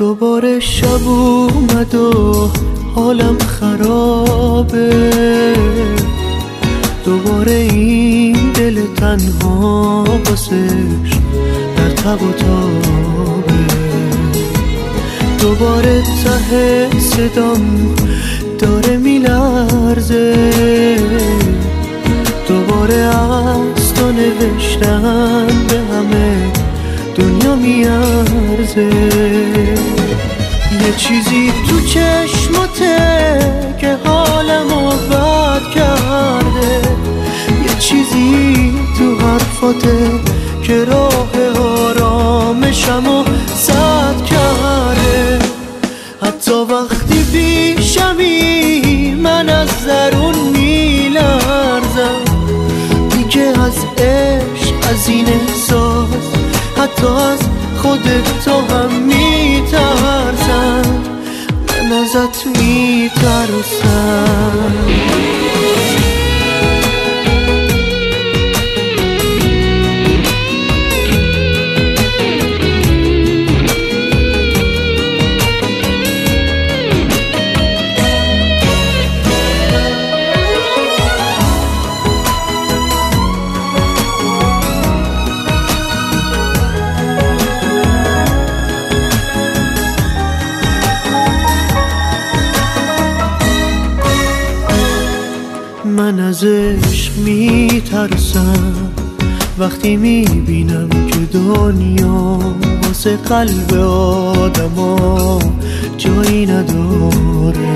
دوباره شب اومد و حالم خرابه، دوباره این دل تنها واسش در تب و تابه، دوباره ته صدام داره میلرزه، دوباره از تو نوشتن به همه دنیا میارزه. یه چیزی تو چشماته که حالمو بد کرده، یه چیزی تو حرفاته که راه آرامشمو سد کرده. حتی وقتی پیشمی من از درون میلرزم، دیگه از عشق، از این احساس، حتی از خودت تو هم میترسم، من ازت میترسم. من ازش میترسم وقتی میبینم که دنیا واسه قلب آدما جایی نداره.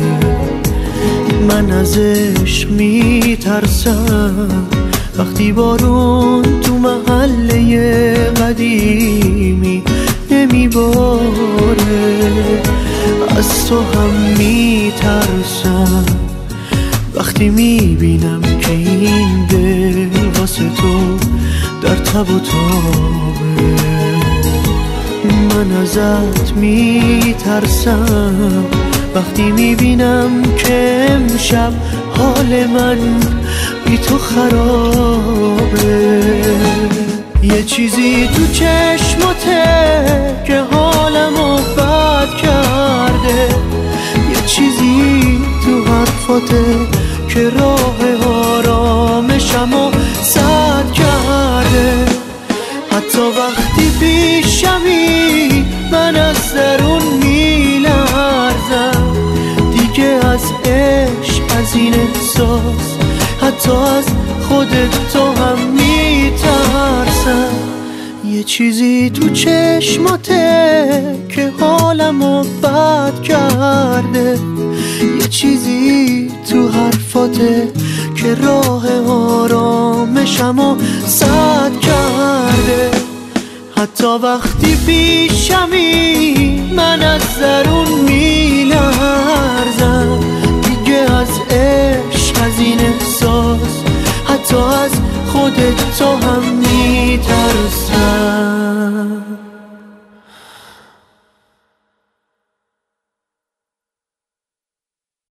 من ازش میترسم وقتی بارون تو محله قدیمی نمیباره. از تو هم میترسم وقتی میبینم که این دل واسه تو در تب و تابه. من ازت میترسم وقتی میبینم که امشب حال من بی تو خرابه. یه چیزی تو چشماته که حالمو بد کرده، یه چیزی تو حرفاته که راه آرامشمو سد کرده. حتی وقتی پیشمی من از درون میلرزم، دیگه از عشق، از این احساس، حتی از خودت تو هم میترسم. یه چیزی تو چشماته که حالمو بد کرده، یه چیزی تو حرفاته که راه آرامشمو سد کرده. حتی وقتی پیشمی من از درون میلرزم، دیگه از عشق، از این احساس، حتی از خودت تو هم میترسم.